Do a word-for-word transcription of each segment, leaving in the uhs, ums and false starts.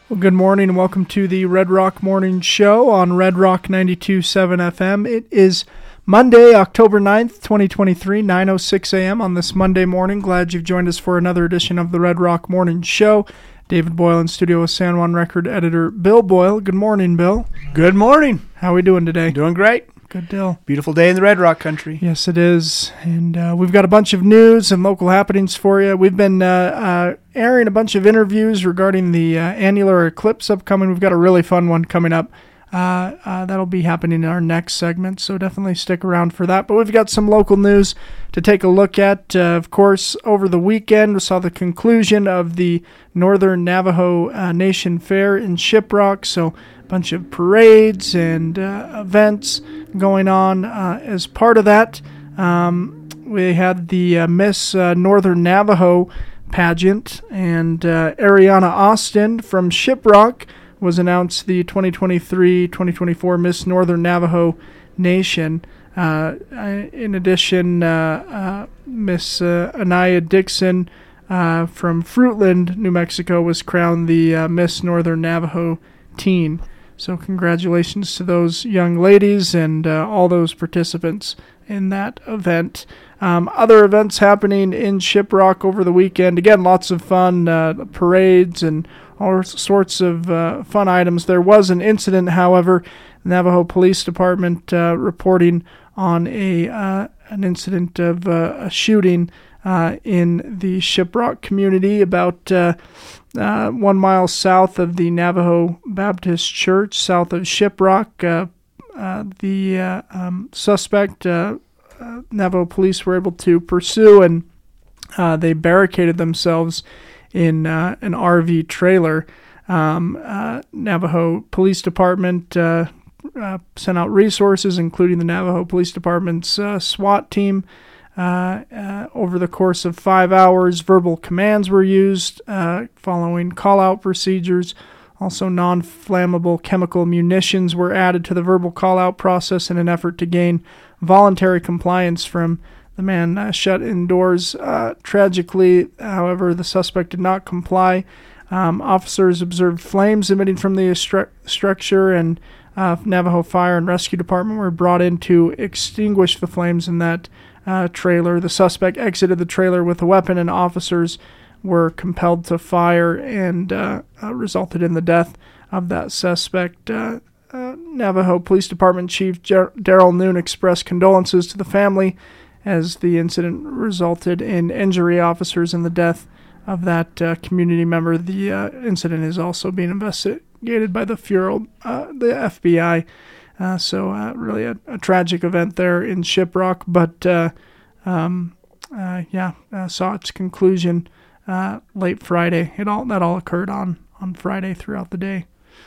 Well, good morning and welcome to the Red Rock Morning Show on Red Rock ninety-two point seven F M. It is Monday, October ninth, twenty twenty-three, nine oh six a.m. on this Monday morning. Glad you've joined us for another edition of the Red Rock Morning Show. David Boyle in studio with San Juan Record editor Bill Boyle. Good morning, Bill. Good morning. How are we doing today? Doing great. Good deal. Beautiful day in the Red Rock country. Yes, it is. And uh, we've got a bunch of news and local happenings for you. We've been uh, uh, airing a bunch of interviews regarding the uh, annular eclipse upcoming. We've got a really fun one coming up. Uh, uh, that'll be happening in our next segment, so definitely stick around for that. But we've got some local news to take a look at. Uh, of course, over the weekend, we saw the conclusion of the Northern Navajo uh, Nation Fair in Shiprock, so a bunch of parades and uh, events going on. Uh, as part of that, um, we had the uh, Miss uh, Northern Navajo pageant, and uh, Ariana Austin from Shiprock was announced the twenty twenty-three twenty twenty-four Miss Northern Navajo Nation. Uh, in addition, uh, uh, Miss uh, Anaya Dixon uh, from Fruitland, New Mexico, was crowned the uh, Miss Northern Navajo Teen. So congratulations to those young ladies and uh, all those participants in that event. Um, other events happening in Shiprock over the weekend. Again, lots of fun, uh, parades and all sorts of uh, fun items. There was an incident, however, the Navajo Police Department uh, reporting on a uh, an incident of uh, a shooting uh, in the Shiprock community about uh, uh, one mile south of the Navajo Baptist Church, south of Shiprock. Uh, uh, the uh, um, suspect, uh, uh, Navajo police were able to pursue, and uh, they barricaded themselves in uh, an R V trailer. Um, uh, Navajo Police Department uh, uh, sent out resources, including the Navajo Police Department's uh, SWAT team. Uh, uh, over the course of five hours, verbal commands were used uh, following call-out procedures. Also, non-flammable chemical munitions were added to the verbal call-out process in an effort to gain voluntary compliance from the man uh, shut indoors. Uh, tragically, however, the suspect did not comply. Um, officers observed flames emitting from the stru- structure, and uh, Navajo Fire and Rescue Department were brought in to extinguish the flames in that uh, trailer. The suspect exited the trailer with a weapon, and officers were compelled to fire, and uh, uh, resulted in the death of that suspect. Uh, uh, Navajo Police Department Chief Ger- Daryl Noon expressed condolences to the family as the incident resulted in injury officers and the death of that uh, community member. The uh, incident is also being investigated by the Bureau, uh, the F B I. Uh, so uh, really a, a tragic event there in Shiprock, but uh, um, uh, yeah, uh, saw its conclusion uh, late Friday. It all that all occurred on, on Friday throughout the day.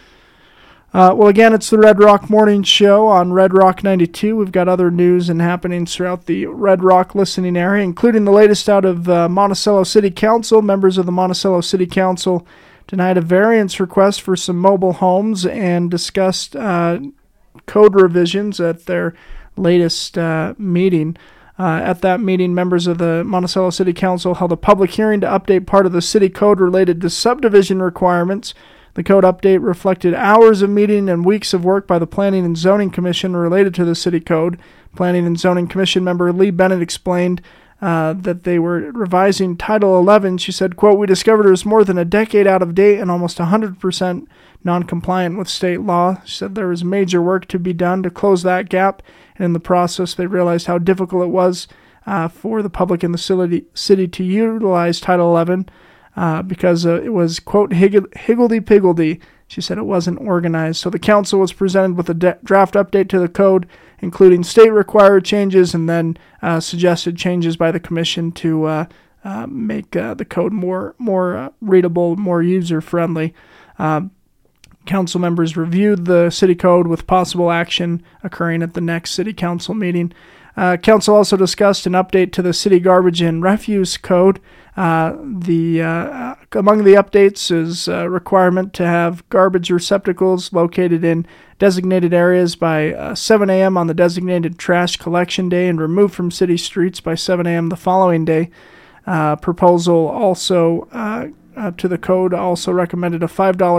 Uh, well, again, it's the Red Rock Morning Show on Red Rock ninety-two. We've got other news and happenings throughout the Red Rock listening area, including the latest out of uh, Monticello City Council. Members of the Monticello City Council denied a variance request for some mobile homes and discussed uh, code revisions at their latest uh, meeting. Uh, at that meeting, members of the Monticello City Council held a public hearing to update part of the city code related to subdivision requirements. The code update reflected hours of meeting and weeks of work by the Planning and Zoning Commission related to the city code. Planning and Zoning Commission member Lee Bennett explained uh, that they were revising Title eleven. She said, quote, "We discovered it was more than a decade out of date and almost one hundred percent non-compliant with state law." She said there was major work to be done to close that gap, and in the process they realized how difficult it was uh, for the public in the city, city to utilize Title eleven. Uh, because uh, it was, quote, higgledy-piggledy. She said it wasn't organized. So the council was presented with a de- draft update to the code, including state-required changes and then uh, suggested changes by the commission to uh, uh, make uh, the code more more uh, readable, more user-friendly. Uh, council members reviewed the city code with possible action occurring at the next city council meeting. Uh, council also discussed an update to the city garbage and refuse code. Uh, the uh, among the updates is a requirement to have garbage receptacles located in designated areas by uh, seven a.m. on the designated trash collection day and removed from city streets by seven a.m. the following day. Uh, proposal also uh, uh, to the code also recommended a five dollars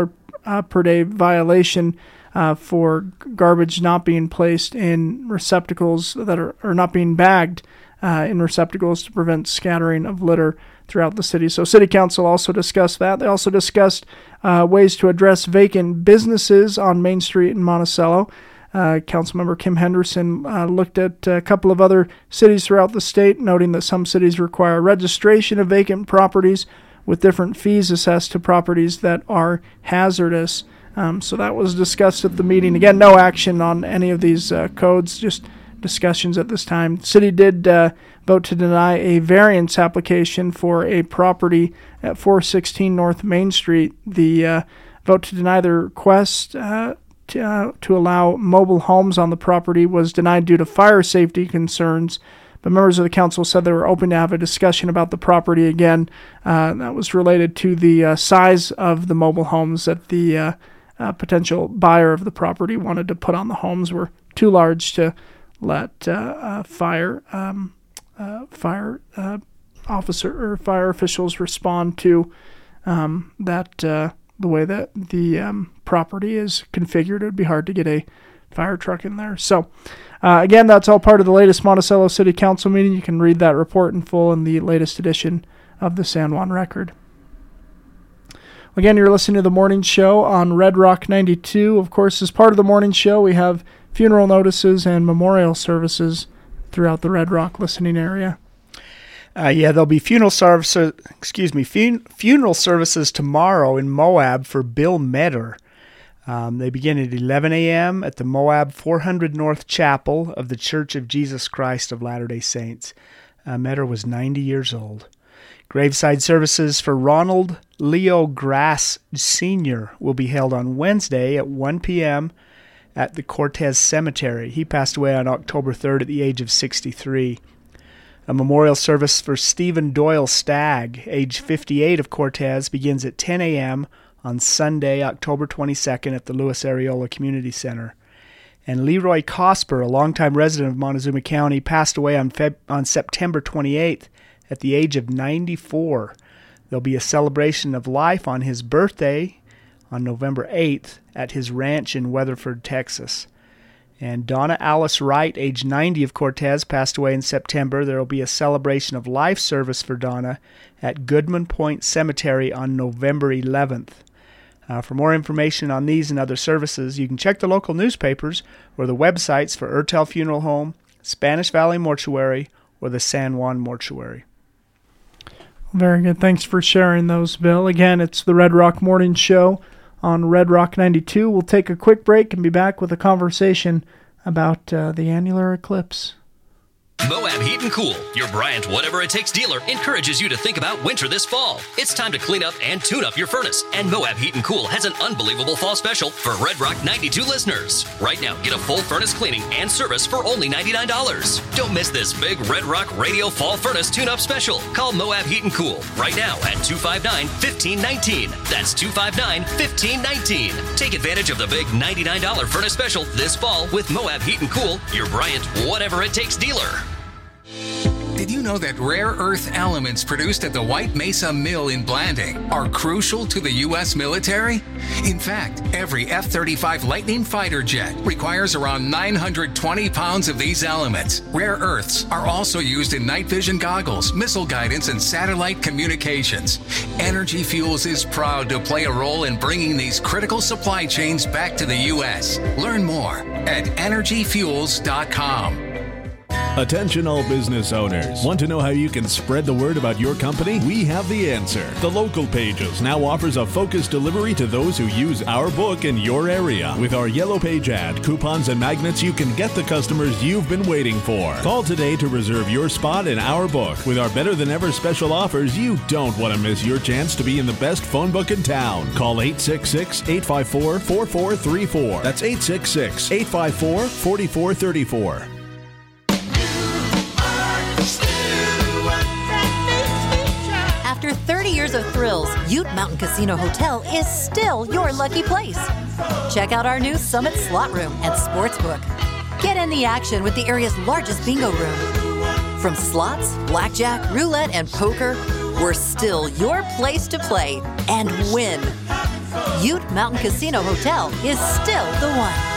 uh, per day violation uh, for garbage not being placed in receptacles that are, are not being bagged uh, in receptacles to prevent scattering of litter throughout the city. So City Council also discussed that. They also discussed uh, ways to address vacant businesses on Main Street in Monticello. Uh, Councilmember Kim Henderson uh, looked at a couple of other cities throughout the state, noting that some cities require registration of vacant properties with different fees assessed to properties that are hazardous. Um, so that was discussed at the meeting. Again, no action on any of these uh, codes, just discussions at this time. The city did uh, vote to deny a variance application for a property at four sixteen North Main Street. The uh, vote to deny the request uh, to, uh, to allow mobile homes on the property was denied due to fire safety concerns, but members of the council said they were open to have a discussion about the property again. Uh, that was related to the uh, size of the mobile homes that the uh, uh, potential buyer of the property wanted to put on the homes were too large to let uh, uh, fire um, uh, fire uh, officer or fire officials respond to um, that uh, the way that the um, property is configured. It would be hard to get a fire truck in there. So uh, again, that's all part of the latest Monticello City Council meeting. You can read that report in full in the latest edition of the San Juan Record. Again, you're listening to the morning show on Red Rock ninety-two. Of course, as part of the morning show, we have funeral notices and memorial services throughout the Red Rock listening area. Uh, yeah, there'll be funeral services. Excuse me, fun- funeral services tomorrow in Moab for Bill Metter. Um, they begin at eleven a.m. at the Moab four hundred North Chapel of the Church of Jesus Christ of Latter-day Saints. Uh, Metter was ninety years old. Graveside services for Ronald Leo Grass Senior will be held on Wednesday at one p.m. at the Cortez Cemetery. He passed away on October third at the age of sixty-three. A memorial service for Stephen Doyle Stagg, age fifty-eight, of Cortez, begins at ten a.m. on Sunday, October twenty-second at the Louis Areola Community Center. And Leroy Cosper, a longtime resident of Montezuma County, passed away on Feb- on September twenty-eighth at the age of ninety-four. There'll be a celebration of life on his birthday on November eighth at his ranch in Weatherford, Texas. And Donna Alice Wright, age ninety, of Cortez, passed away in September. There will be a celebration of life service for Donna at Goodman Point Cemetery on November eleventh. Uh, for more information on these and other services, you can check the local newspapers or the websites for Ertel Funeral Home, Spanish Valley Mortuary, or the San Juan Mortuary. Very good. Thanks for sharing those, Bill. Again, it's the Red Rock Morning Show on Red Rock ninety-two. We'll take a quick break and be back with a conversation about uh, the annular eclipse. Moab Heat and Cool, your Bryant Whatever It Takes dealer, encourages you to think about winter this fall. It's time to clean up and tune up your furnace, and Moab Heat and Cool has an unbelievable fall special for Red Rock ninety-two listeners. Right now, get a full furnace cleaning and service for only ninety-nine dollars. Don't miss this big Red Rock Radio Fall Furnace Tune-Up Special. Call Moab Heat and Cool right now at two five nine, one five one nine. That's two five nine, one five one nine. Take advantage of the big ninety-nine dollars furnace special this fall with Moab Heat and Cool, your Bryant Whatever It Takes dealer. Did you know that rare earth elements produced at the White Mesa Mill in Blanding are crucial to the U S military? In fact, every F thirty-five Lightning fighter jet requires around nine hundred twenty pounds of these elements. Rare earths are also used in night vision goggles, missile guidance, and satellite communications. Energy Fuels is proud to play a role in bringing these critical supply chains back to the U S. Learn more at energy fuels dot com. Attention all business owners. Want to know how you can spread the word about your company? We have the answer. The Local Pages now offers a focused delivery to those who use our book in your area. With our Yellow Page ad, coupons, and magnets, you can get the customers you've been waiting for. Call today to reserve your spot in our book. With our better than ever special offers, you don't want to miss your chance to be in the best phone book in town. Call eight six six, eight five four, four four three four. That's eight six six, eight five four, four four three four. After thirty years of thrills, Ute Mountain Casino Hotel is still your lucky place. Check out our new Summit Slot Room and Sportsbook. Get in the action with the area's largest bingo room. From slots, blackjack, roulette, and poker, we're still your place to play and win. Ute Mountain Casino Hotel is still the one.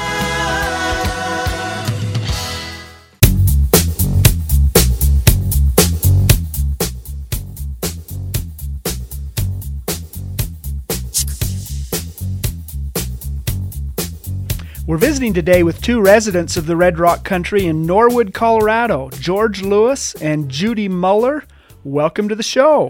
We're visiting today with two residents of the Red Rock Country in Norwood, Colorado, George Lewis and Judy Muller. Welcome to the show.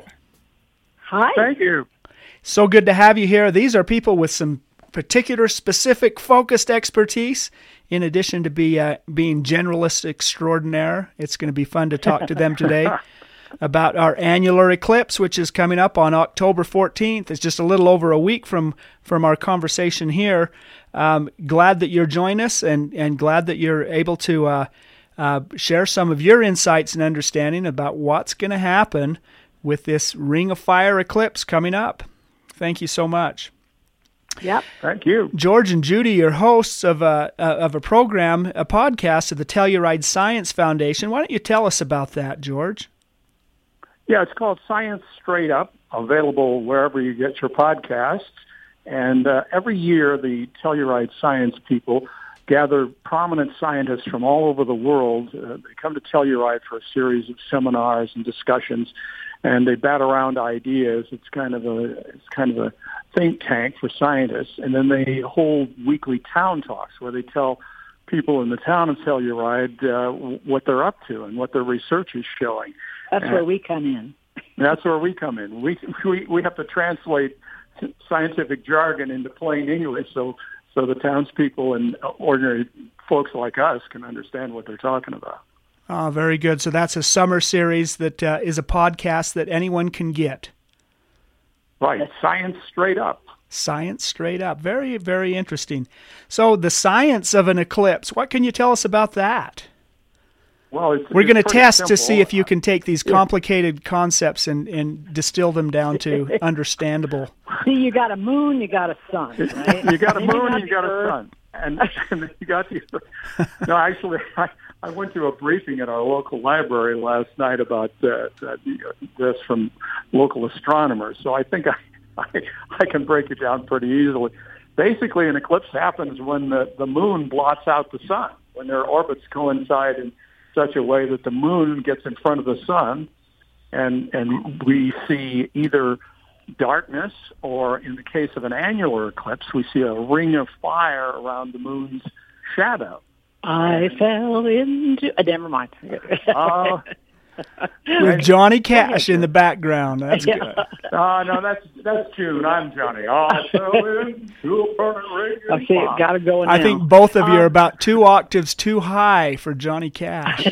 Hi. Thank you. So good to have you here. These are people with some particular, specific, focused expertise, in addition to be uh, being generalist extraordinaire. It's going to be fun to talk to them today about our annular eclipse, which is coming up on October fourteenth. It's just a little over a week from, from our conversation here. Um, glad that you're joining us, and, and glad that you're able to uh, uh, share some of your insights and understanding about what's going to happen with this Ring of Fire eclipse coming up. Thank you so much. Yep. Thank you. George and Judy are hosts of a, of a program, a podcast of the Telluride Science Foundation. Why don't you tell us about that, George? Yeah, it's called Science Straight Up, available wherever you get your podcasts. And uh, every year, the Telluride Science people gather prominent scientists from all over the world. Uh, they come to Telluride for a series of seminars and discussions, and they bat around ideas. It's kind of a it's kind of a think tank for scientists. And then they hold weekly town talks where they tell people in the town of Telluride uh, what they're up to and what their research is showing. That's and where we come in. That's where we come in. We we we have to translate scientific jargon into plain English so so the townspeople and ordinary folks like us can understand what they're talking about. Oh, very good. So that's a summer series that uh, is a podcast that anyone can get. Right. Science Straight Up. Science Straight Up. Very, very interesting. So the science of an eclipse, what can you tell us about that? Well, it's, We're it's going to pretty test simple. to see if you can take these complicated concepts and, and distill them down to understandable. See, you got a moon, you got a sun, right? You got a And moon, you got the a Earth. sun. And, and you got the No, actually, I, I went to a briefing at our local library last night about uh, uh, this from local astronomers. So I think I, I, I can break it down pretty easily. Basically, an eclipse happens when the, the moon blots out the sun, when their orbits coincide in such a way that the moon gets in front of the sun, and and we see either darkness, or in the case of an annular eclipse, we see a ring of fire around the moon's shadow. I fell into... Uh, never mind. Uh, With Johnny Cash in the background. That's Yeah. good. uh, no, that's that's June. I'm Johnny. I fell into a burning ring of I see it. fire. Got to go in I now. think both of you are Um, about two octaves too high for Johnny Cash.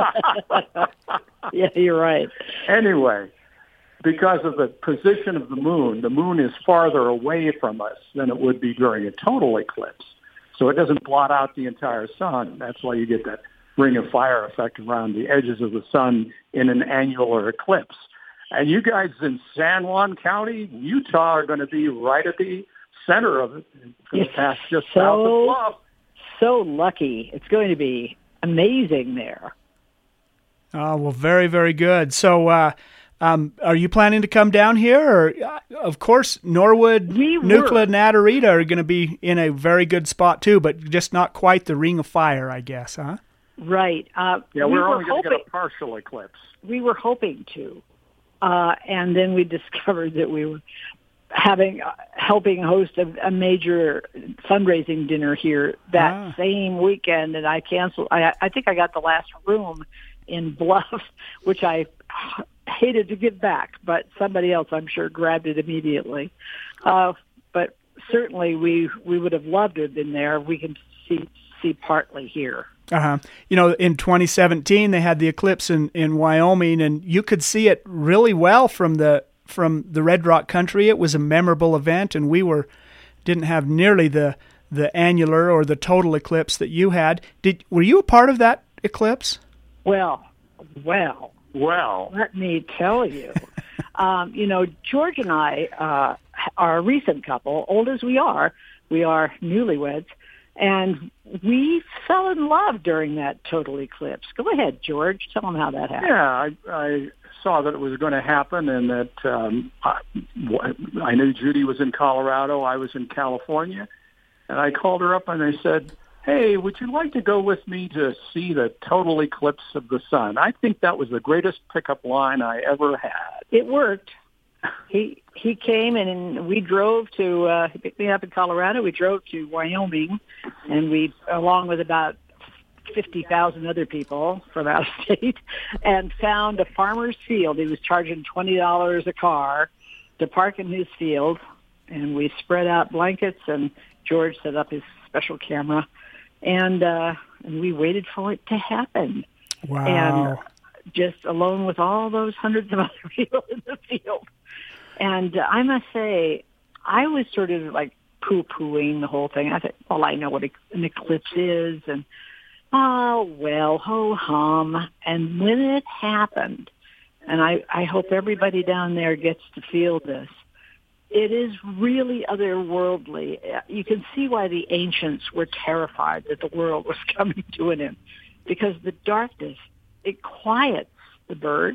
Yeah, you're right. Anyway, because of the position of the moon, the moon is farther away from us than it would be during a total eclipse. So it doesn't blot out the entire sun. That's why you get that ring of fire effect around the edges of the sun in an annular eclipse. And you guys in San Juan County, Utah, are going to be right at the center of it, Yes. past just So- south of Bluff. So lucky. It's going to be amazing there. Oh, well, very, very good. So uh, um, are you planning to come down here? Or, uh, of course, Norwood, We were. Nucla, and Natarita are going to be in a very good spot, too, but just not quite the Ring of Fire, I guess, huh? Right. Uh, Yeah, we we're were only going to hoping, get a partial eclipse. we were hoping to. Uh, and then we discovered that we were having uh, helping host a, a major fundraising dinner here that Ah. same weekend, and I canceled. I, I think I got the last room in Bluff, which I hated to give back, but somebody else, I'm sure, grabbed it immediately. Uh, but certainly, we we would have loved to have been there. We can see see partly here. Uh-huh. You know, in twenty seventeen, they had the eclipse in, in Wyoming, and you could see it really well from the from the Red Rock Country. It was a memorable event, and we were didn't have nearly the the annular or the total eclipse that you had. Did were you a part of that eclipse? Well, well, Well, let me tell you. um, you know, George and I uh, are a recent couple, old as we are. We are newlyweds, and we fell in love during that total eclipse. Go ahead, George. Tell them how that happened. yeah, I, I saw that it was going to happen, and that um, I, I knew Judy was in Colorado. I was in California, and I called her up and I said, "Hey, would you like to go with me to see the total eclipse of the sun?" I think that was the greatest pickup line I ever had. It worked. He he came and we drove to. Uh, he picked me up in Colorado. We drove to Wyoming, and we, along with about fifty thousand other people from out of state, and found a farmer's field. He was charging twenty dollars a car to park in his field, and we spread out blankets, and George set up his special camera, and uh, and we waited for it to happen. Wow. And just alone with all those hundreds of other people in the field. And uh, I must say, I was sort of like poo-pooing the whole thing. I thought, well, I know what an eclipse is, and oh, well, ho-hum. And when it happened, and I, I hope everybody down there gets to feel this, it is really otherworldly. You can see why the ancients were terrified that the world was coming to an end, because the darkness, it quiets the birds,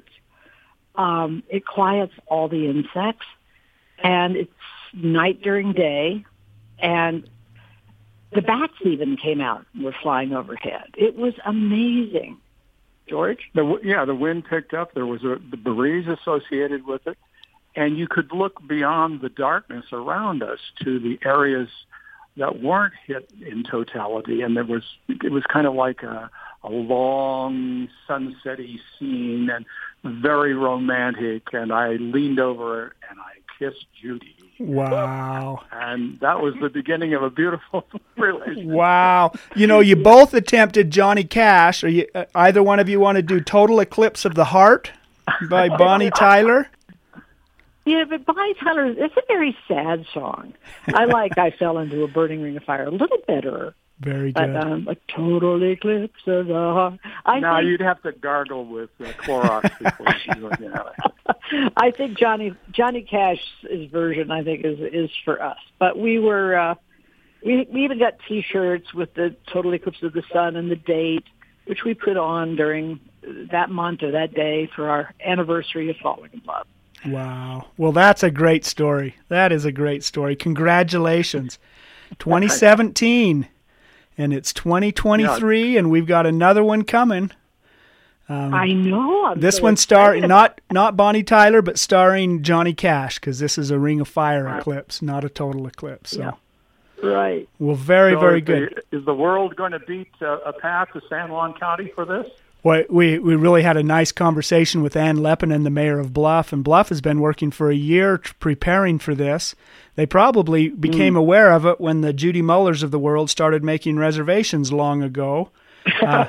um, it quiets all the insects, and it's night during day, and the bats even came out and were flying overhead. It was amazing. George? The, yeah, the wind picked up. There was a the breeze associated with it, and you could look beyond the darkness around us to the areas that weren't hit in totality, and there was it was kind of like a, a long sunset-y scene and very romantic. And I leaned over and I kissed Judy. Wow. And that was the beginning of a beautiful relationship. Wow. You know, you both attempted Johnny Cash. Are you, uh, either one of you want to do Total Eclipse of the Heart by Bonnie Tyler? Yeah, but Bonnie Tyler, it's a very sad song. I like I Fell Into a Burning Ring of Fire a little better. Very good. But, um, a total eclipse of the heart. I no, think, you'd have to gargle with uh, Clorox before you you know. I think Johnny Johnny Cash's version, I think, is is for us. But we were uh, we we even got T-shirts with the total eclipse of the sun and the date, which we put on during that month or that day for our anniversary of falling in love. Wow. Well, that's a great story. That is a great story. Congratulations. twenty seventeen. And it's twenty twenty-three, yeah. And we've got another one coming. Um, I know. I'm this so one starring not not Bonnie Tyler, but starring Johnny Cash, because this is a Ring of Fire right. eclipse, not a total eclipse. So. Yeah. Right. Well, very, so very is good. The, is the world going to beat uh, a path to San Juan County for this? Well, we, we really had a nice conversation with Ann Lepinen, the mayor of Bluff, and Bluff has been working for a year t- preparing for this. They probably became mm. aware of it when the Judy Mullers of the world started making reservations long ago. Uh,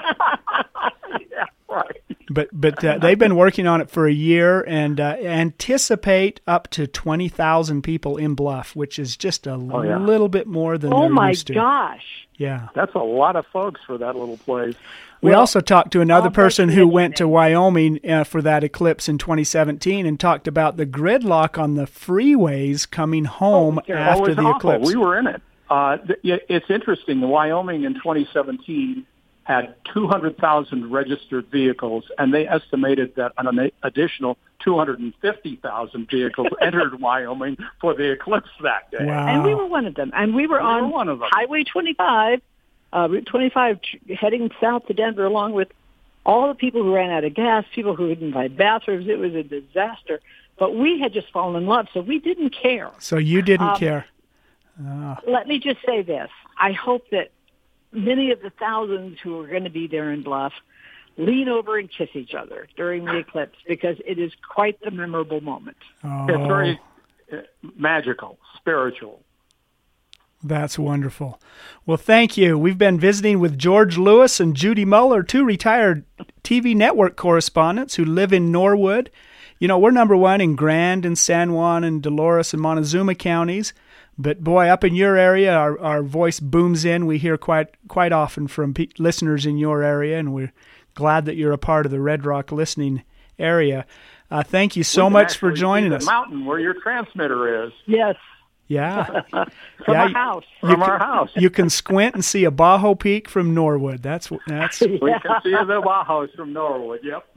yeah, right. But but uh, they've been working on it for a year and uh, anticipate up to twenty thousand people in Bluff, which is just a oh, yeah. little bit more than oh they're my used to. gosh. Yeah. That's a lot of folks for that little place. We well, also talked to another I'll person who went to Wyoming uh, for that eclipse in twenty seventeen and talked about the gridlock on the freeways coming home oh, after oh, the awful. eclipse. We were in it. Uh, it's interesting. The Wyoming in twenty seventeen had two hundred thousand registered vehicles, and they estimated that an additional two hundred fifty thousand vehicles entered Wyoming for the eclipse that day. Wow. And we were one of them. And we were we on were one of them. Highway twenty-five, uh, Route twenty-five, heading south to Denver, along with all the people who ran out of gas, people who didn't buy bathrooms. It was a disaster. But we had just fallen in love, so we didn't care. So you didn't um, care. Oh. Let me just say this. I hope that many of the thousands who are going to be there in Bluff lean over and kiss each other during the eclipse, because it is quite the memorable moment. Oh. It's very uh, magical, spiritual. That's wonderful. Well, thank you. We've been visiting with George Lewis and Judy Muller, two retired T V network correspondents who live in Norwood. You know, we're number one in Grand and San Juan and Dolores and Montezuma counties. But boy, up in your area, our, our voice booms in. We hear quite quite often from pe- listeners in your area, and we're glad that you're a part of the Red Rock listening area. Uh, thank you so much for joining see us. The mountain where your transmitter is. Yes. Yeah. From yeah, our house. From can, our house. You can squint and see a Bajo Peak from Norwood. That's that's. We can see the Bajos from Norwood, yep.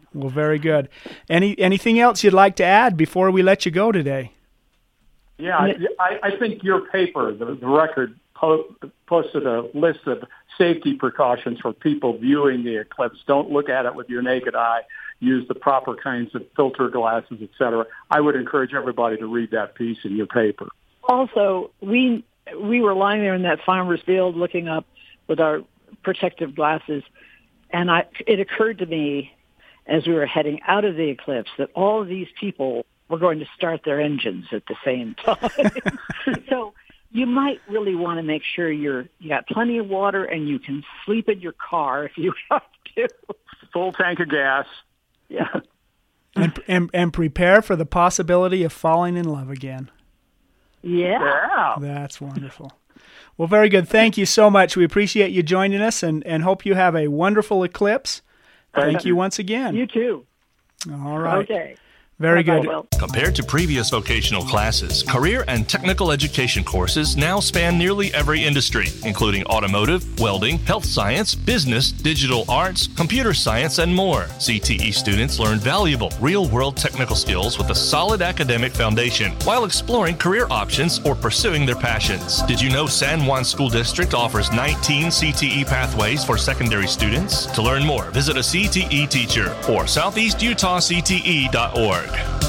Well, very good. Any anything else you'd like to add before we let you go today? Yeah, I, I think your paper, the, the record, po- posted a list of safety precautions for people viewing the eclipse. Don't look at it with your naked eye. Use the proper kinds of filter glasses, et cetera. I would encourage everybody to read that piece in your paper. Also, we we were lying there in that farmer's field looking up with our protective glasses, and I, it occurred to me as we were heading out of the eclipse that all of these people were going to start their engines at the same time. So you might really want to make sure you're you got plenty of water and you can sleep in your car if you have to. Full tank of gas. Yeah. And, and, and prepare for the possibility of falling in love again. Yeah. Yeah. That's wonderful. Well, very good. Thank you so much. We appreciate you joining us and, and hope you have a wonderful eclipse. Thank you once again. You too. All right. Okay. Very Bye-bye, good. Will. Compared to previous vocational classes, career and technical education courses now span nearly every industry, including automotive, welding, health science, business, digital arts, computer science, and more. C T E students learn valuable, real-world technical skills with a solid academic foundation while exploring career options or pursuing their passions. Did you know San Juan School District offers nineteen C T E pathways for secondary students? To learn more, visit a C T E teacher or southeast utah c t e dot org.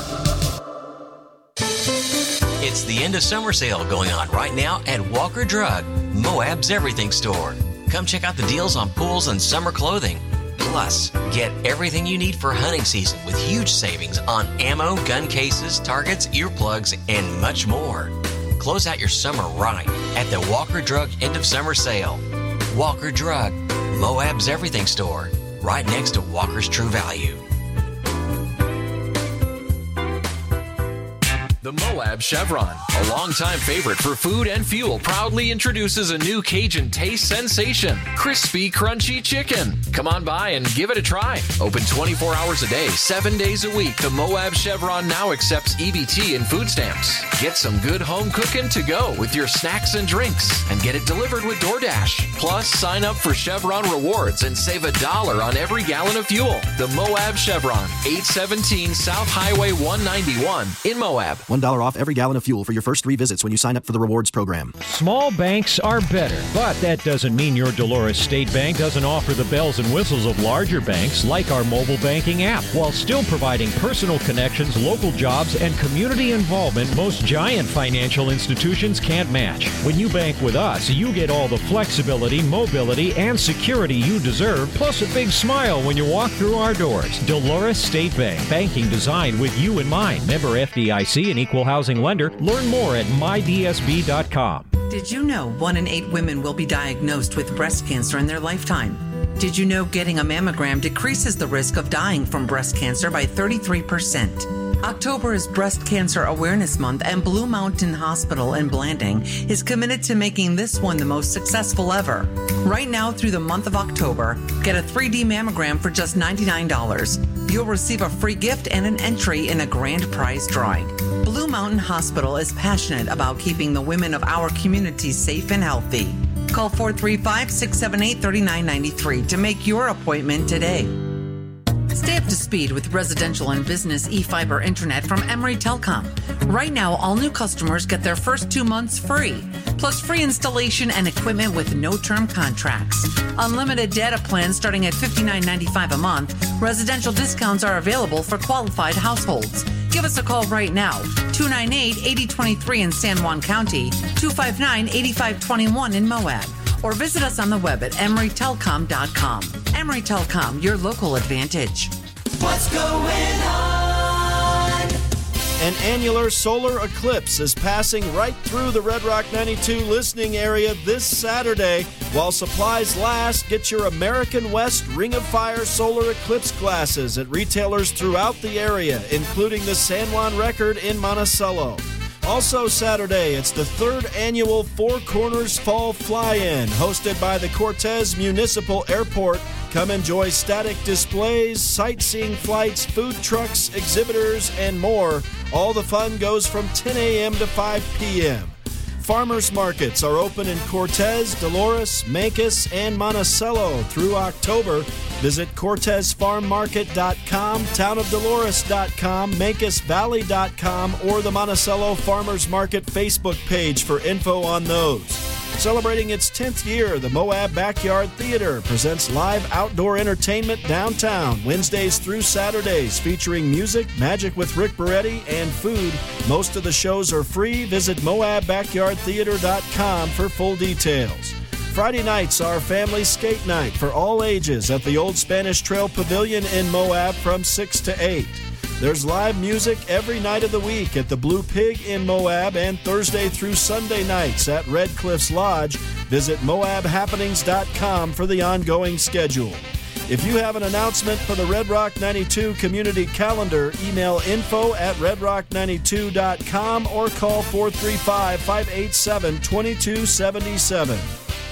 It's the end of summer sale going on right now at Walker Drug, Moab's everything store. Come check out the deals on pools and summer clothing. Plus, get everything you need for hunting season with huge savings on ammo, gun cases, targets, earplugs, and much more. Close out your summer right at the Walker Drug end of summer sale. Walker Drug, Moab's everything store, right next to Walker's True Value. The Moab Chevron, a longtime favorite for food and fuel, proudly introduces a new Cajun taste sensation, crispy, crunchy chicken. Come on by and give it a try. Open twenty-four hours a day, seven days a week. The Moab Chevron now accepts E B T and food stamps. Get some good home cooking to go with your snacks and drinks and get it delivered with DoorDash. Plus, sign up for Chevron Rewards and save a dollar on every gallon of fuel. The Moab Chevron, eight seventeen South Highway one ninety-one in Moab. one dollar off every gallon of fuel for your first three visits when you sign up for the rewards program. Small banks are better, but that doesn't mean your Dolores State Bank doesn't offer the bells and whistles of larger banks like our mobile banking app, while still providing personal connections, local jobs, and community involvement most giant financial institutions can't match. When you bank with us, you get all the flexibility, mobility, and security you deserve, plus a big smile when you walk through our doors. Dolores State Bank, banking designed with you in mind. Member F D I C and equal housing lender. Learn more at my d s b dot com. Did you know one in eight women will be diagnosed with breast cancer in their lifetime? Did you know getting a mammogram decreases the risk of dying from breast cancer by thirty-three percent? October is Breast Cancer Awareness Month, and Blue Mountain Hospital in Blanding is committed to making this one the most successful ever. Right now through the month of October, get a three D mammogram for just ninety-nine dollars. You'll receive a free gift and an entry in a grand prize drawing. Blue Mountain Hospital is passionate about keeping the women of our community safe and healthy. Call four three five, six seven eight, three nine nine three to make your appointment today. Stay up to speed with residential and business e-fiber internet from Emory Telecom. Right now, all new customers get their first two months free, plus free installation and equipment with no-term contracts. Unlimited data plans starting at fifty-nine ninety-five a month. Residential discounts are available for qualified households. Give us a call right now, two nine eight, eight oh two three in San Juan County, two five nine, eight five two one in Moab, or visit us on the web at emory telecom dot com. Emory Telecom, your local advantage. What's going on? An annular solar eclipse is passing right through the Red Rock ninety-two listening area this Saturday. While supplies last, get your American West Ring of Fire solar eclipse glasses at retailers throughout the area, including the San Juan Record in Monticello. Also Saturday, it's the third annual Four Corners Fall Fly-In, hosted by the Cortez Municipal Airport. Come enjoy static displays, sightseeing flights, food trucks, exhibitors, and more. All the fun goes from ten a.m. to five p.m. farmers markets are open in Cortez, Dolores, Mancos, and Monticello through October. Visit cortez farm market dot com, town of dolores dot com, mancos valley dot com, or the Monticello Farmers Market Facebook page for info on those. Celebrating its tenth year, the Moab Backyard Theater presents live outdoor entertainment downtown Wednesdays through Saturdays, featuring music, Magic with Rick Beretti, and food. Most of the shows are free. Visit moab backyard theater dot com for full details. Friday nights are family skate night for all ages at the Old Spanish Trail Pavilion in Moab from six to eight. There's live music every night of the week at the Blue Pig in Moab and Thursday through Sunday nights at Red Cliffs Lodge. Visit moab happenings dot com for the ongoing schedule. If you have an announcement for the Red Rock ninety-two community calendar, email info at red rock ninety-two dot com or call four three five, five eight seven, two two seven seven.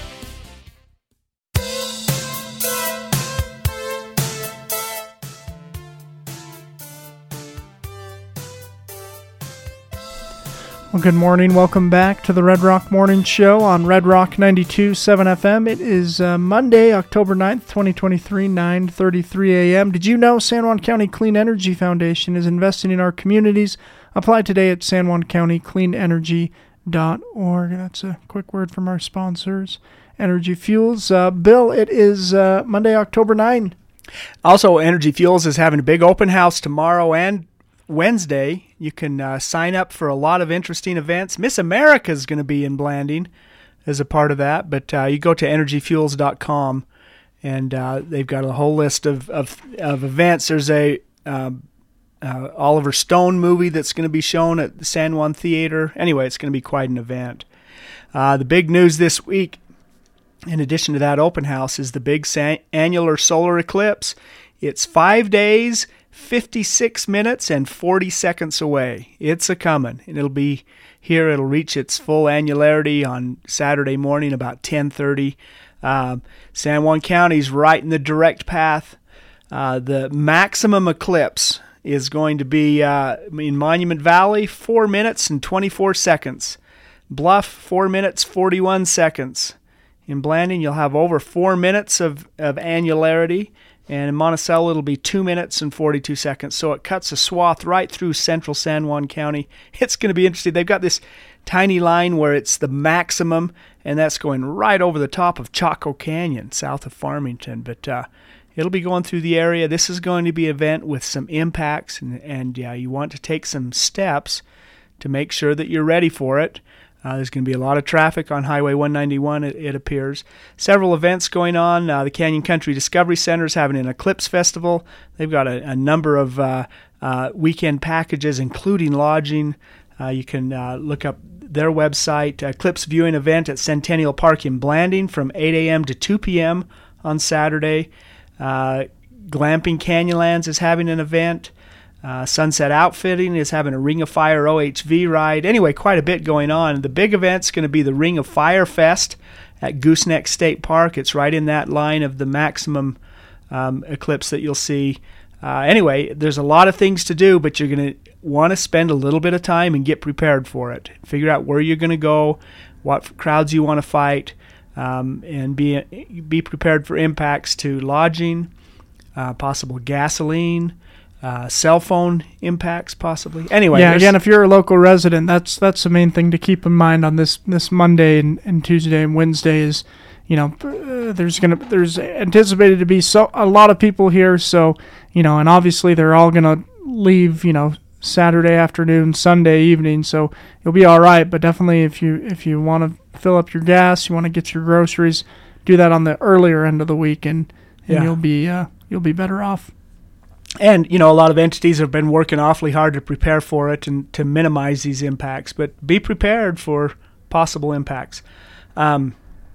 Well, good morning. Welcome back to the Red Rock Morning Show on Red Rock ninety-two point seven F M. It is uh, Monday, October ninth, twenty twenty-three, nine thirty-three a m. Did you know San Juan County Clean Energy Foundation is investing in our communities? Apply today at san juan county clean energy dot org. That's a quick word from our sponsors, Energy Fuels. Uh, Bill, it is uh, Monday, October ninth. Also, Energy Fuels is having a big open house tomorrow and Wednesday. You can uh, sign up for a lot of interesting events. Miss America is going to be in Blanding as a part of that, but uh, you go to energy fuels dot com and uh, they've got a whole list of, of, of events. There's a uh, uh, Oliver Stone movie that's going to be shown at the San Juan Theater. Anyway, it's going to be quite an event. Uh, the big news this week, in addition to that open house, is the big san- annular solar eclipse. It's five days, fifty-six minutes, and forty seconds away. It's a-coming, and it'll be here. It'll reach its full annularity on Saturday morning about ten thirty. Um, San Juan County's right in the direct path. Uh, the maximum eclipse is going to be uh, in Monument Valley, four minutes and twenty-four seconds. Bluff, four minutes, forty-one seconds. In Blanding, you'll have over four minutes of, of annularity. And in Monticello, it'll be two minutes and forty-two seconds. So it cuts a swath right through central San Juan County. It's going to be interesting. They've got this tiny line where it's the maximum, and that's going right over the top of Chaco Canyon, south of Farmington. But uh, it'll be going through the area. This is going to be an event with some impacts, and, and yeah, you want to take some steps to make sure that you're ready for it. Uh, there's going to be a lot of traffic on Highway one ninety-one, it, it appears. Several events going on. Uh, the Canyon Country Discovery Center is having an Eclipse Festival. They've got a, a number of uh, uh, weekend packages, including lodging. Uh, you can uh, look up their website. Eclipse Viewing Event at Centennial Park in Blanding from eight a m to two p m on Saturday. Uh, Glamping Canyonlands is having an event. Uh, Sunset Outfitting is having a Ring of Fire O H V ride. Anyway, quite a bit going on. The big event's going to be the Ring of Fire Fest at Gooseneck State Park. It's right in that line of the maximum um, eclipse that you'll see. Uh, anyway, there's a lot of things to do, but you're going to want to spend a little bit of time and get prepared for it. Figure out where you're going to go, what crowds you want to fight, um, and be be prepared for impacts to lodging, uh, possible gasoline, Uh, cell phone impacts, possibly. Anyway, yeah. Again, if you're a local resident, that's that's the main thing to keep in mind on this this Monday and, and Tuesday and Wednesday is, you know, uh, there's gonna there's anticipated to be so a lot of people here. So, you know, and obviously they're all gonna leave, you know, Saturday afternoon, Sunday evening. So you'll be all right. But definitely, if you if you want to fill up your gas, you want to get your groceries, do that on the earlier end of the week, and, and yeah. you'll be uh, you'll be better off. And, you know, a lot of entities have been working awfully hard to prepare for it and to minimize these impacts, but be prepared for possible impacts. Um,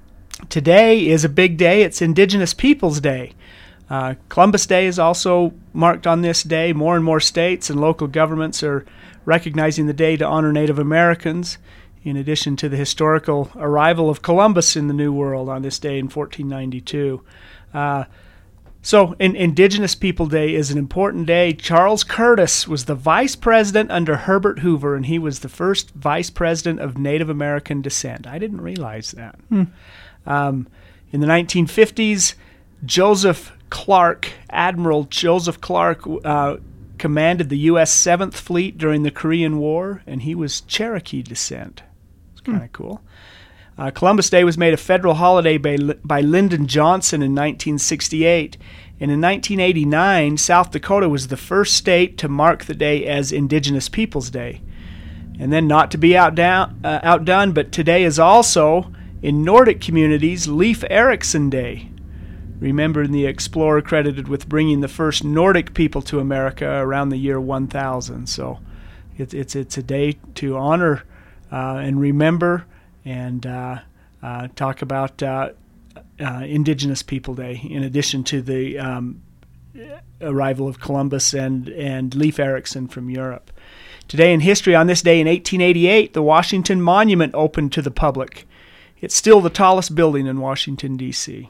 today is a big day. It's Indigenous Peoples Day. Uh, Columbus Day is also marked on this day. More and more states and local governments are recognizing the day to honor Native Americans, in addition to the historical arrival of Columbus in the New World on this day in fourteen ninety-two. Uh, So, in, Indigenous People Day is an important day. Charles Curtis was the vice president under Herbert Hoover, and he was the first vice president of Native American descent. I didn't realize that. Hmm. Um, in the nineteen fifties, Joseph Clark, Admiral Joseph Clark, uh, commanded the U S seventh Fleet during the Korean War, and he was Cherokee descent. It's kind of hmm. cool. Uh, Columbus Day was made a federal holiday by, by Lyndon Johnson in nineteen sixty-eight. And in nineteen eighty-nine, South Dakota was the first state to mark the day as Indigenous Peoples Day. And then, not to be outdown, uh, outdone, but today is also, in Nordic communities, Leif Erikson Day. Remembering the explorer credited with bringing the first Nordic people to America around the year one thousand. So it's, it's, it's a day to honor uh, and remember and uh, uh, talk about uh, uh, Indigenous People Day, in addition to the um, arrival of Columbus and, and Leif Erikson from Europe. Today in history, on this day in eighteen eighty-eight, the Washington Monument opened to the public. It's still the tallest building in Washington, D C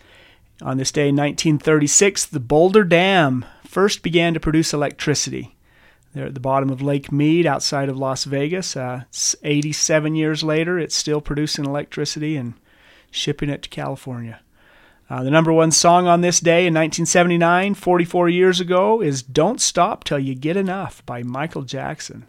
On this day in nineteen thirty-six, the Boulder Dam first began to produce electricity. They're at the bottom of Lake Mead outside of Las Vegas. Uh, eighty-seven years later, it's still producing electricity and shipping it to California. Uh, the number one song on this day in nineteen seventy-nine, forty-four years ago, is Don't Stop Till You Get Enough by Michael Jackson.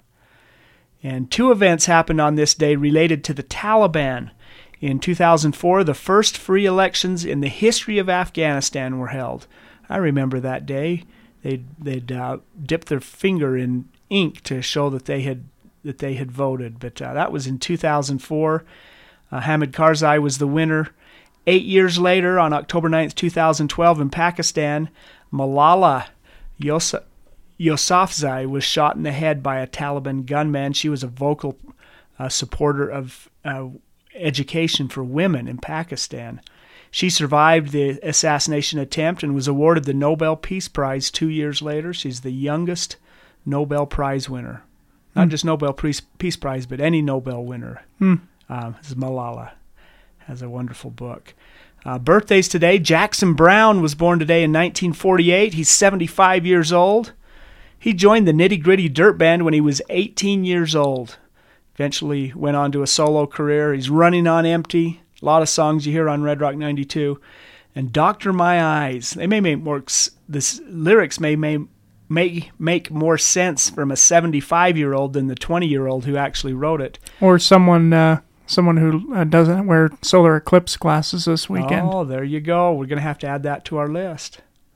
And two events happened on this day related to the Taliban. In two thousand four, the first free elections in the history of Afghanistan were held. I remember that day. They'd, they'd uh, dip their finger in ink to show that they had that they had voted. But uh, that was in two thousand four. Uh, Hamid Karzai was the winner. Eight years later, on October ninth, two thousand twelve, in Pakistan, Malala Yos- Yousafzai was shot in the head by a Taliban gunman. She was a vocal uh, supporter of uh, education for women in Pakistan. She survived the assassination attempt and was awarded the Nobel Peace Prize two years later. She's the youngest Nobel Prize winner. Not Hmm. just Nobel Peace Peace Prize, but any Nobel winner. Hmm. Um, this is Malala. Has a wonderful book. Uh, birthdays today. Jackson Browne was born today in nineteen forty-eight. He's seventy-five years old. He joined the Nitty Gritty Dirt Band when he was eighteen years old. Eventually went on to a solo career. He's Running on Empty. A lot of songs you hear on Red Rock ninety-two. And Doctor My Eyes. They may make more, this lyrics may, may, may make more sense from a seventy-five-year-old than the twenty-year-old who actually wrote it. Or someone uh, someone who uh, doesn't wear solar eclipse glasses this weekend. Oh, there you go. We're going to have to add that to our list.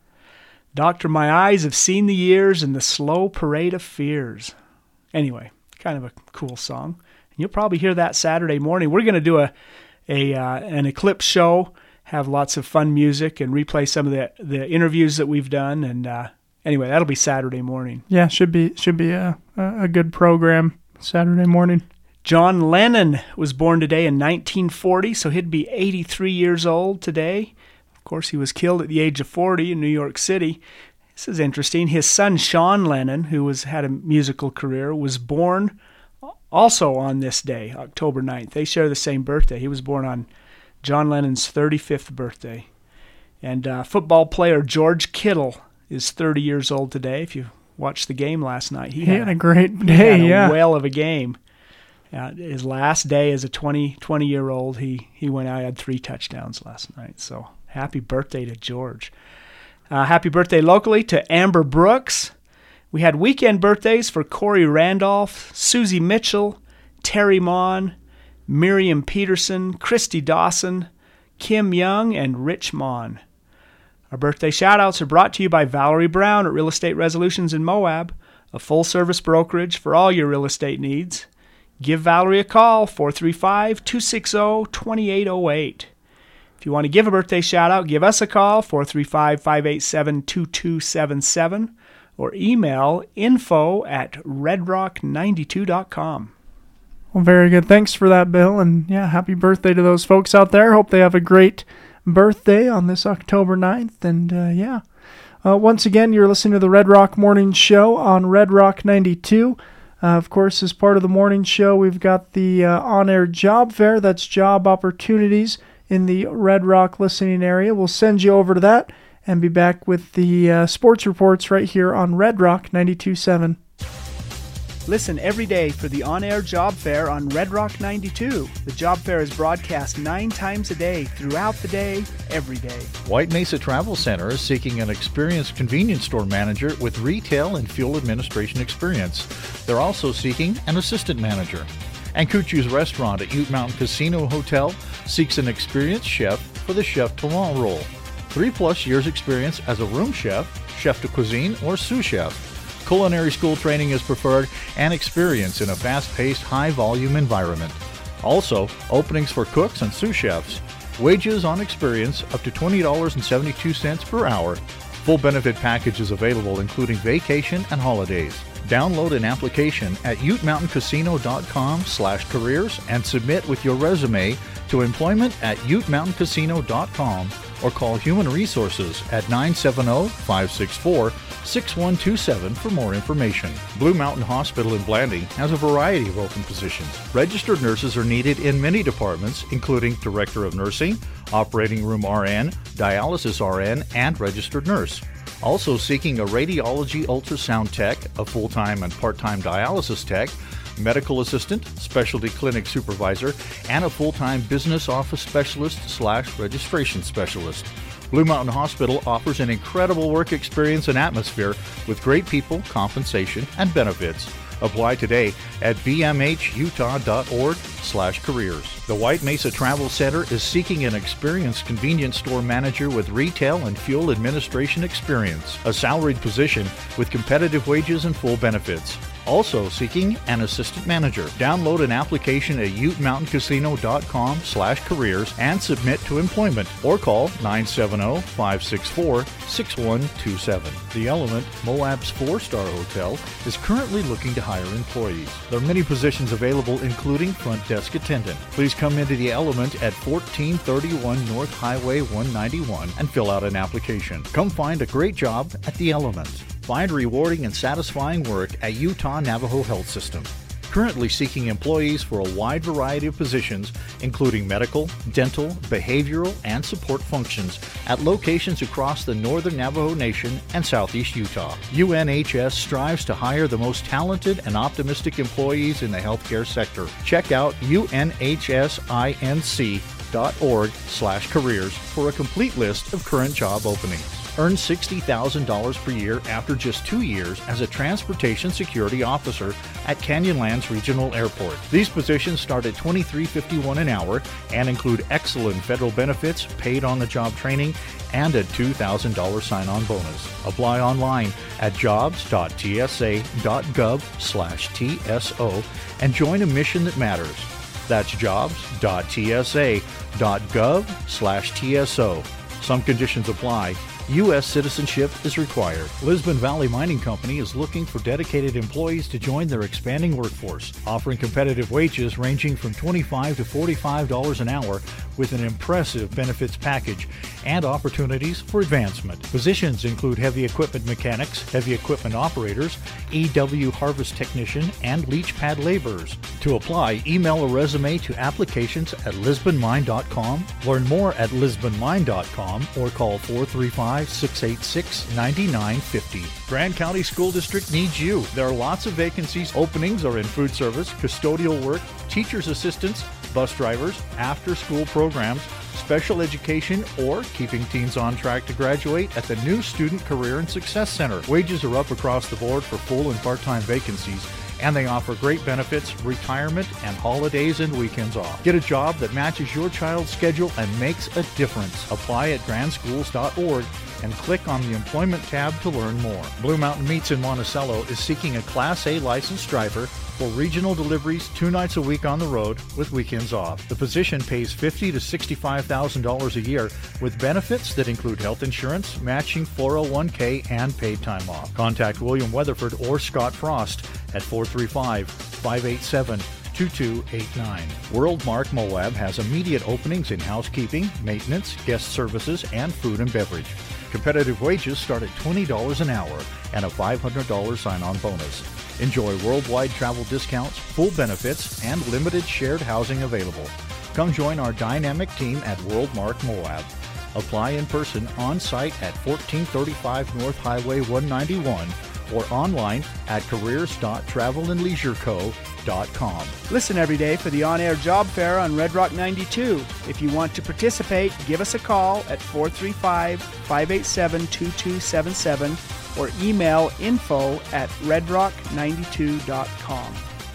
Doctor My Eyes have seen the years and the slow parade of fears. Anyway, kind of a cool song. You'll probably hear that Saturday morning. We're going to do a a uh, an eclipse show, have lots of fun music, and replay some of the the interviews that we've done. And uh, anyway, that'll be Saturday morning. Yeah, should be should be a a good program Saturday morning. John Lennon was born today in nineteen forty, so he'd be eighty-three years old today. Of course, he was killed at the age of forty in New York City. This is interesting. His son, Sean Lennon, who was had a musical career, was born also on this day, October ninth. They share the same birthday. He was born on John Lennon's thirty-fifth birthday. And uh, football player George Kittle is thirty years old today. If you watched the game last night, he, He had, had a great he day, had a yeah. whale of a game. Uh, his last day as a twenty, twenty-year-old, he, he went out, had three touchdowns last night. So happy birthday to George. Uh, happy birthday locally to Amber Brooks. We had weekend birthdays for Corey Randolph, Susie Mitchell, Terry Mon, Miriam Peterson, Christy Dawson, Kim Young, and Rich Mon. Our birthday shout-outs are brought to you by Valerie Brown at Real Estate Resolutions in Moab, a full-service brokerage for all your real estate needs. Give Valerie a call, four three five, two six zero, two eight zero eight. If you want to give a birthday shout-out, give us a call, four three five, five eight seven, two two seven seven, or email info at red rock ninety-two dot com. Well, very good. Thanks for that, Bill. And yeah, happy birthday to those folks out there. Hope they have a great birthday on this October ninth. And uh, yeah, uh, once again, you're listening to the Red Rock Morning Show on Red Rock ninety-two. Uh, of course, as part of the morning show, we've got the uh, on-air job fair. That's job opportunities in the Red Rock listening area. We'll send you over to that. and be back with the uh, sports reports right here on Red Rock ninety-two point seven. Listen every day for the on-air job fair on Red Rock ninety-two. The job fair is broadcast nine times a day, throughout the day, every day. White Mesa Travel Center is seeking an experienced convenience store manager with retail and fuel administration experience. They're also seeking an assistant manager. And Kuchu's Restaurant at Ute Mountain Casino Hotel seeks an experienced chef for the Chef Talent role. Three plus years experience as a room chef, chef de cuisine, or sous chef. Culinary school training is preferred and experience in a fast-paced, high-volume environment. Also, openings for cooks and sous chefs. Wages on experience up to twenty dollars and seventy-two cents per hour. Full benefit package is available, including vacation and holidays. Download an application at ute mountain casino dot com slash careers and submit with your resume to employment at ute mountain casino dot com or call Human Resources at nine seven zero, five six four, six one two seven for more information. Blue Mountain Hospital in Blanding has a variety of open positions. Registered nurses are needed in many departments, including Director of Nursing, Operating Room R N, Dialysis R N, and Registered Nurse. Also seeking a radiology ultrasound tech, a full-time and part-time dialysis tech, medical assistant, specialty clinic supervisor, and a full-time business office specialist slash registration specialist. Blue Mountain Hospital offers an incredible work experience and atmosphere with great people, compensation, and benefits. Apply today at b m h utah dot org slash careers. The White Mesa Travel Center is seeking an experienced convenience store manager with retail and fuel administration experience, a salaried position with competitive wages and full benefits. Also seeking an assistant manager. Download an application at ute mountain casino dot com slash careers and submit to employment or call nine seven zero, five six four, six one two seven. The Element, Moab's four-star hotel, is currently looking to hire employees. There are many positions available, including front desk attendant. Please come into the Element at fourteen thirty-one North Highway one ninety-one and fill out an application. Come find a great job at the Element. Find rewarding and satisfying work at Utah Navajo Health System. Currently seeking employees for a wide variety of positions, including medical, dental, behavioral, and support functions at locations across the northern Navajo Nation and southeast Utah. U N H S strives to hire the most talented and optimistic employees in the healthcare sector. Check out U N H S inc dot org slash careers for a complete list of current job openings. Earn sixty thousand dollars per year after just two years as a transportation security officer at Canyonlands Regional Airport. These positions start at twenty-three fifty-one an hour and include excellent federal benefits, paid on-the-job training, and a two thousand dollars sign-on bonus. Apply online at jobs dot t s a dot gov slash T S O and join a mission that matters. That's jobs dot t s a dot gov slash T S O. Some conditions apply. U S citizenship is required. Lisbon Valley Mining Company is looking for dedicated employees to join their expanding workforce, offering competitive wages ranging from twenty-five to forty-five dollars an hour with an impressive benefits package and opportunities for advancement. Positions include heavy equipment mechanics, heavy equipment operators, E W harvest technician, and leach pad laborers. To apply, email a resume to applications at lisbon mine dot com, learn more at lisbon mine dot com, or call four three five, six eight six, nine nine five zero. Grand County School District needs you. There are lots of vacancies. Openings are in food service, custodial work, teacher's assistants, bus drivers, after-school programs, special education, or keeping teens on track to graduate at the new Student Career and Success Center. Wages are up across the board for full and part-time vacancies, and they offer great benefits, retirement, and holidays and weekends off. Get a job that matches your child's schedule and makes a difference. Apply at grand schools dot org and click on the Employment tab to learn more. Blue Mountain Meats in Monticello is seeking a Class A licensed driver for regional deliveries two nights a week on the road with weekends off. The position pays fifty thousand to sixty-five thousand dollars a year with benefits that include health insurance, matching four oh one k, and paid time off. Contact William Weatherford or Scott Frost at four three five, five eight seven, two two eight nine. Worldmark Moab has immediate openings in housekeeping, maintenance, guest services, and food and beverage. Competitive wages start at twenty dollars an hour and a five hundred dollars sign-on bonus. Enjoy worldwide travel discounts, full benefits, and limited shared housing available. Come join our dynamic team at Worldmark Moab. Apply in person on site at fourteen thirty-five North Highway one ninety-one or online at careers dot travel and leisure co dot com. Listen every day for the on-air job fair on Red Rock ninety-two. If you want to participate, give us a call at four three five, five eight seven, two two seven seven or email info at red rock ninety-two dot com.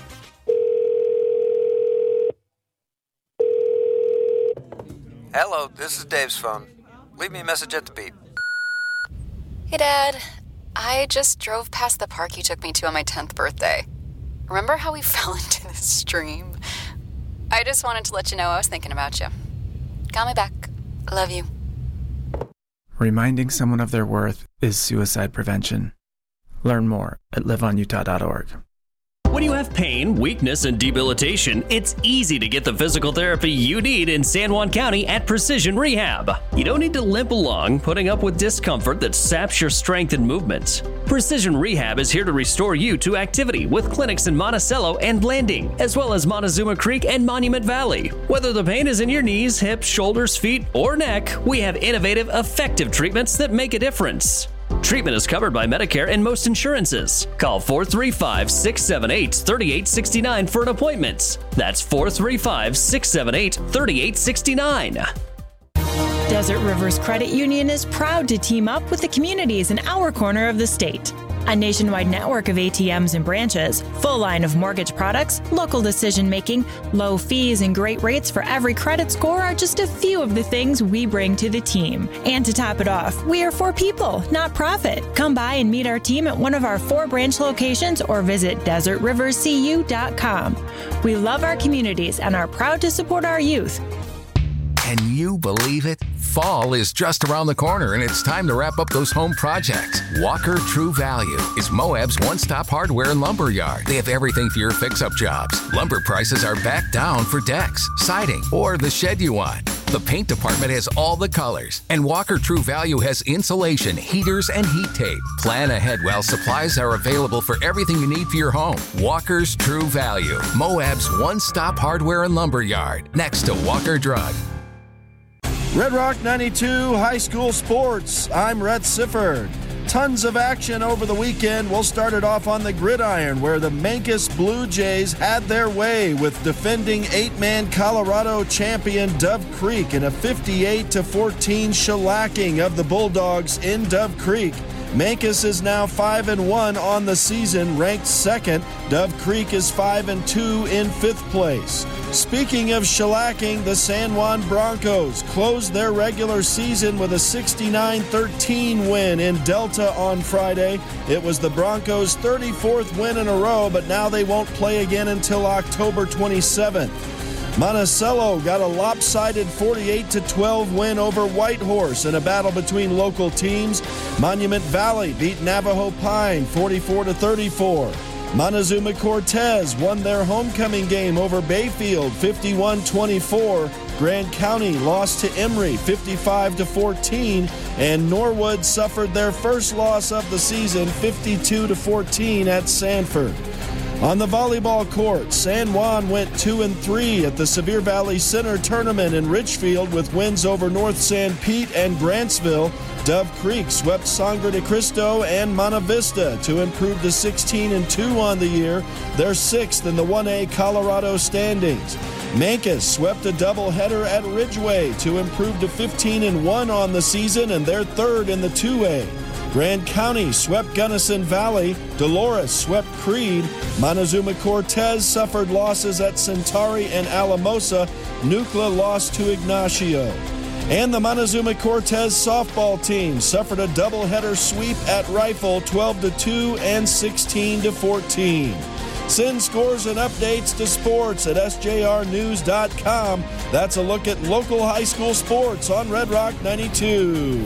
Hello, this is Dave's phone. Leave me a message at the beep. Hey, Dad. I just drove past the park you took me to on my tenth birthday. Remember how we fell into the stream? I just wanted to let you know I was thinking about you. Call me back. Love you. Reminding someone of their worth is suicide prevention. Learn more at live on utah dot org. When you have pain, weakness, and debilitation, it's easy to get the physical therapy you need in San Juan County at Precision Rehab. You don't need to limp along, putting up with discomfort that saps your strength and movement. Precision Rehab is here to restore you to activity with clinics in Monticello and Blanding, as well as Montezuma Creek and Monument Valley. Whether the pain is in your knees, hips, shoulders, feet, or neck, we have innovative, effective treatments that make a difference. Treatment is covered by Medicare and most insurances. Call four three five, six seven eight, three eight six nine for an appointment. That's four three five, six seven eight, three eight six nine. Desert Rivers Credit Union is proud to team up with the communities in our corner of the state. A nationwide network of A T Ms and branches, full line of mortgage products, local decision-making, low fees, and great rates for every credit score are just a few of the things we bring to the team. And to top it off, we are for people, not profit. Come by and meet our team at one of our four branch locations or visit desert rivers c u dot com. We love our communities and are proud to support our youth. Can you believe it? Fall is just around the corner and it's time to wrap up those home projects. Walker True Value is Moab's one-stop hardware and lumber yard. They have everything for your fix-up jobs. Lumber prices are back down for decks, siding, or the shed you want. The paint department has all the colors, and Walker True Value has insulation, heaters, and heat tape. Plan ahead while supplies are available for everything you need for your home. Walker's True Value, Moab's one-stop hardware and lumber yard, next to Walker Drug. Red Rock ninety-two High School Sports. I'm Rhett Sifford. Tons of action over the weekend. We'll start it off on the gridiron, where the Mancos Blue Jays had their way with defending eight-man Colorado champion Dove Creek in a fifty-eight to fourteen shellacking of the Bulldogs in Dove Creek. Mancos is now five and one on the season, ranked second. Dove Creek is five and two in fifth place. Speaking of shellacking, the San Juan Broncos closed their regular season with a sixty-nine thirteen win in Delta on Friday. It was the Broncos' thirty-fourth win in a row, but now they won't play again until October twenty-seventh. Monticello got a lopsided forty-eight to twelve win over Whitehorse in a battle between local teams. Monument Valley beat Navajo Pine forty-four to thirty-four. Montezuma Cortez won their homecoming game over Bayfield fifty-one twenty-four. Grand County lost to Emory fifty-five to fourteen, and Norwood suffered their first loss of the season fifty-two to fourteen at Sanford. On the volleyball court, San Juan went two and three at the Sevier Valley Center Tournament in Richfield with wins over North San Pete and Grantsville. Dove Creek swept Sangre de Cristo and Monte Vista to improve to sixteen and two on the year. They're sixth in the one A Colorado standings. Mancos swept a doubleheader at Ridgeway to improve to fifteen and one on the season, and they're third in the two A. Grand County swept Gunnison Valley. Dolores swept Creed. Montezuma Cortez suffered losses at Centauri and Alamosa. Nucla lost to Ignacio. And the Montezuma Cortez softball team suffered a doubleheader sweep at Rifle twelve to two and sixteen to fourteen. Send scores and updates to sports at S J R news dot com. That's a look at local high school sports on Red Rock ninety-two.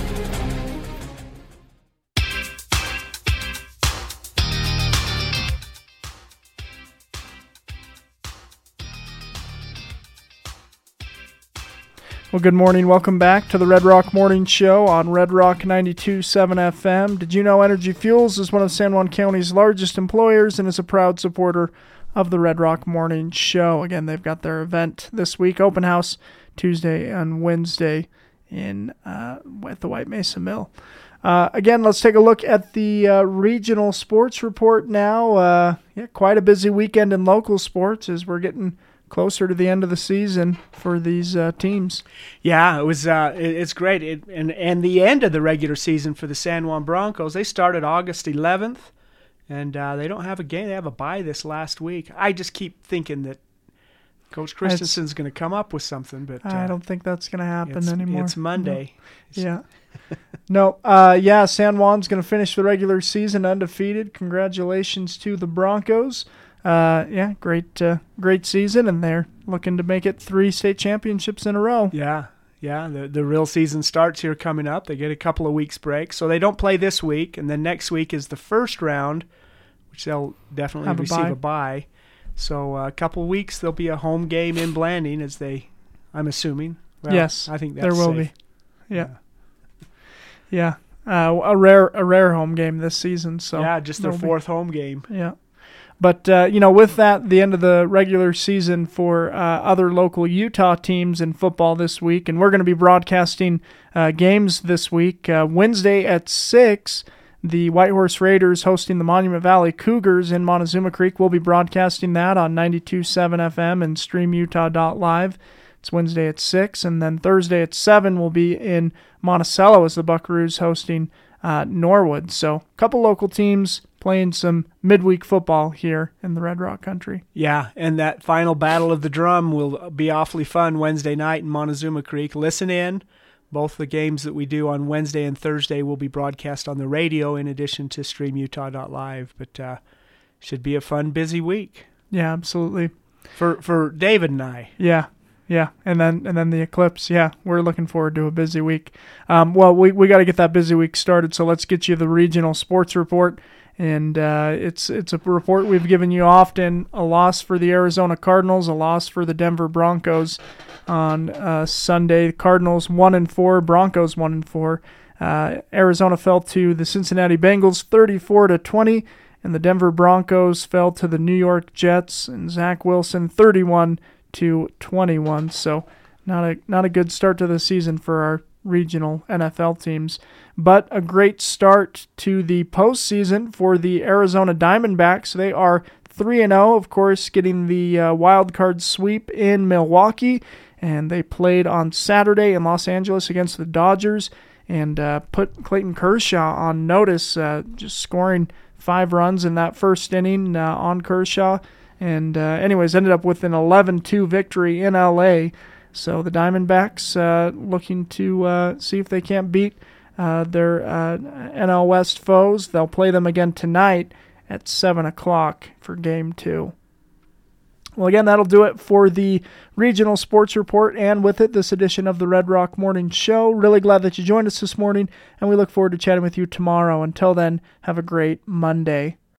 Well, good morning. Welcome back to the Red Rock Morning Show on Red Rock ninety-two point seven F M. Did you know Energy Fuels is one of San Juan County's largest employers and is a proud supporter of the Red Rock Morning Show? Again, they've got their event this week, open house Tuesday and Wednesday in uh, at the White Mesa Mill. Uh, again, let's take a look at the uh, regional sports report now. Uh, yeah, quite a busy weekend in local sports as we're getting closer to the end of the season for these uh, teams. Yeah, it was. Uh, it, it's great, it, and and the end of the regular season for the San Juan Broncos. They started August eleventh, and uh, they don't have a game. They have a bye this last week. I just keep thinking that Coach Christensen's going to come up with something, but uh, I don't think that's going to happen it's, anymore. It's Monday. No. Yeah. no. Uh, yeah. San Juan's going to finish the regular season undefeated. Congratulations to the Broncos. Uh, yeah, great, uh, great season, and they're looking to make it three state championships in a row. Yeah, yeah. The the real season starts here coming up. They get a couple of weeks break, so they don't play this week, and then next week is the first round, which they'll definitely Have a receive bye. a bye. So uh, a couple of weeks there'll be a home game in Blanding, as they, I'm assuming. Well, yes, I think that's there will safe. be. Yeah, yeah. Uh, a rare, a rare home game this season. So yeah, just their there'll be- fourth home game. Yeah. But, uh, you know, with that, the end of the regular season for uh, other local Utah teams in football this week, and we're going to be broadcasting uh, games this week. Uh, Wednesday at six, the Whitehorse Raiders hosting the Monument Valley Cougars in Montezuma Creek. We'll be broadcasting that on ninety-two point seven F M and stream utah dot live. It's Wednesday at six, and then Thursday at seven we'll be in Monticello as the Buckaroos hosting uh, Norwood. So a couple local teams playing some midweek football here in the Red Rock country. Yeah, and that final battle of the drum will be awfully fun Wednesday night in Montezuma Creek. Listen in. Both the games that we do on Wednesday and Thursday will be broadcast on the radio in addition to stream utah dot live. But uh, should be a fun, busy week. Yeah, absolutely. For for David and I. Yeah. Yeah, and then and then the eclipse. Yeah, we're looking forward to a busy week. Um, well, we we got to get that busy week started, so let's get you the regional sports report. And uh, it's it's a report we've given you often. A loss for the Arizona Cardinals, a loss for the Denver Broncos on uh, Sunday. Cardinals one and four, Broncos one and four. Uh, Arizona fell to the Cincinnati Bengals thirty-four to twenty, and the Denver Broncos fell to the New York Jets and Zach Wilson thirty-one to twenty-one. So not a not a good start to the season for our regional N F L teams, but a great start to the postseason for the Arizona Diamondbacks. They are three and oh, of course, getting the uh, wild card sweep in Milwaukee, and they played on Saturday in Los Angeles against the Dodgers and uh, put Clayton Kershaw on notice, uh, just scoring five runs in that first inning uh, on Kershaw. And uh, anyways, ended up with an eleven two victory in L A. So the Diamondbacks uh, looking to uh, see if they can't beat uh, their uh, N L West foes. They'll play them again tonight at seven o'clock for Game two. Well, again, that'll do it for the Regional Sports Report, and with it, this edition of the Red Rock Morning Show. Really glad that you joined us this morning, and we look forward to chatting with you tomorrow. Until then, have a great Monday.